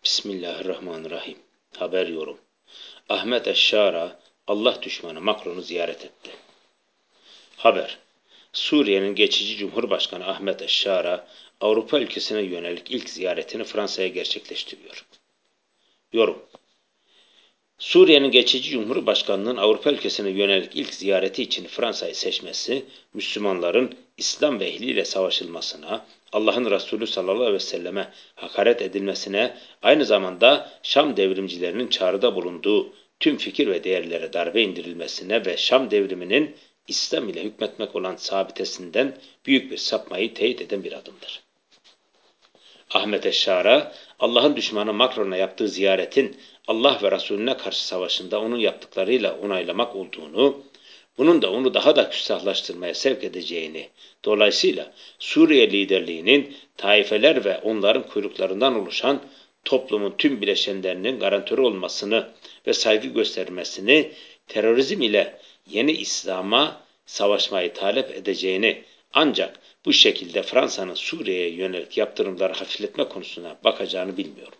Bismillahirrahmanirrahim. Haber yorum. Ahmet Eşşara, Allah düşmanı Macron'u ziyaret etti. Haber. Suriye'nin geçici Cumhurbaşkanı Ahmet Eşşara, Avrupa ülkesine yönelik ilk ziyaretini Fransa'ya gerçekleştiriyor. Yorum. Suriye'nin geçici Cumhurbaşkanı'nın Avrupa ülkesine yönelik ilk ziyareti için Fransa'yı seçmesi, Müslümanların İslam ve ehliyle savaşılmasına, Allah'ın Resulü sallallahu aleyhi ve selleme hakaret edilmesine, aynı zamanda Şam devrimcilerinin çağrıda bulunduğu tüm fikir ve değerlere darbe indirilmesine ve Şam devriminin İslam ile hükmetmek olan sabitesinden büyük bir sapmayı teyit eden bir adımdır. Ahmet Eşşara, Allah'ın düşmanı Macron'a yaptığı ziyaretin Allah ve Resulüne karşı savaşında onun yaptıklarıyla onaylamak olduğunu, bunun da onu daha da küstahlaştırmaya sevk edeceğini, dolayısıyla Suriye liderliğinin taifeler ve onların kuyruklarından oluşan toplumun tüm bileşenlerinin garantörü olmasını ve saygı göstermesini, terörizm ile yeni İslam'a savaşmayı talep edeceğini, ancak bu şekilde Fransa'nın Suriye'ye yönelik yaptırımları hafifletme konusuna bakacağını bilmiyorum.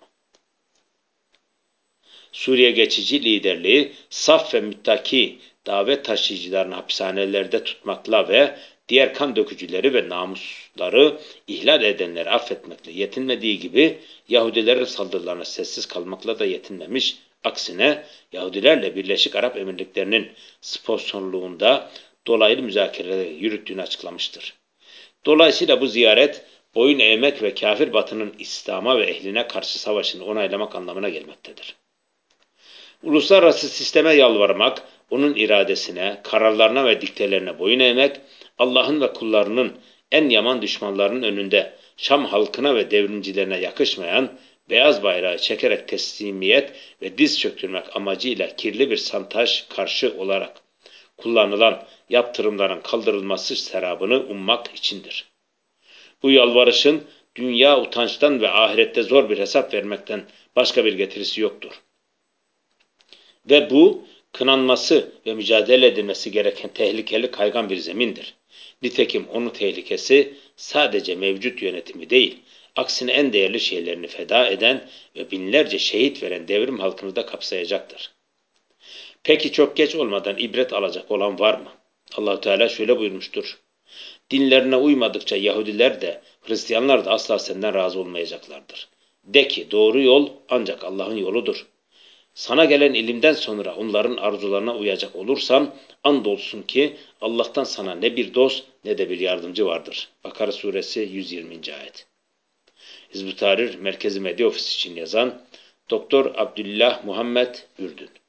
Suriye geçici liderliği saf ve müttaki davet taşıyıcılarını hapishanelerde tutmakla ve diğer kan dökücüleri ve namusları ihlal edenleri affetmekle yetinmediği gibi Yahudilerin saldırılarına sessiz kalmakla da yetinmemiş. Aksine Yahudilerle Birleşik Arap Emirlikleri'nin sponsorluğunda dolaylı müzakereler yürüttüğünü açıklamıştır. Dolayısıyla bu ziyaret boyun eğmek ve kafir batının İslam'a ve ehline karşı savaşını onaylamak anlamına gelmektedir. Uluslararası sisteme yalvarmak, onun iradesine, kararlarına ve diktelerine boyun eğmek, Allah'ın ve kullarının en yaman düşmanlarının önünde Şam halkına ve devrimcilerine yakışmayan beyaz bayrağı çekerek teslimiyet ve diz çöktürmek amacıyla kirli bir santaj karşı olarak kullanılan yaptırımların kaldırılması serabını ummak içindir. Bu yalvarışın dünya utançtan ve ahirette zor bir hesap vermekten başka bir getirisi yoktur. Ve bu, kınanması ve mücadele edilmesi gereken tehlikeli kaygan bir zemindir. Nitekim onun tehlikesi sadece mevcut yönetimi değil, aksine en değerli şeylerini feda eden ve binlerce şehit veren devrim halkını da kapsayacaktır. Peki çok geç olmadan ibret alacak olan var mı? Allah-u Teala şöyle buyurmuştur. Dinlerine uymadıkça Yahudiler de Hristiyanlar da asla senden razı olmayacaklardır. De ki doğru yol ancak Allah'ın yoludur. Sana gelen ilimden sonra onların arzularına uyacak olursan andolsun ki Allah'tan sana ne bir dost ne de bir yardımcı vardır. Bakara suresi 120. ayet. Hizb-ı Tahrir Merkezi Medya Ofisi için yazan Doktor Abdullah Muhammed Ürdün.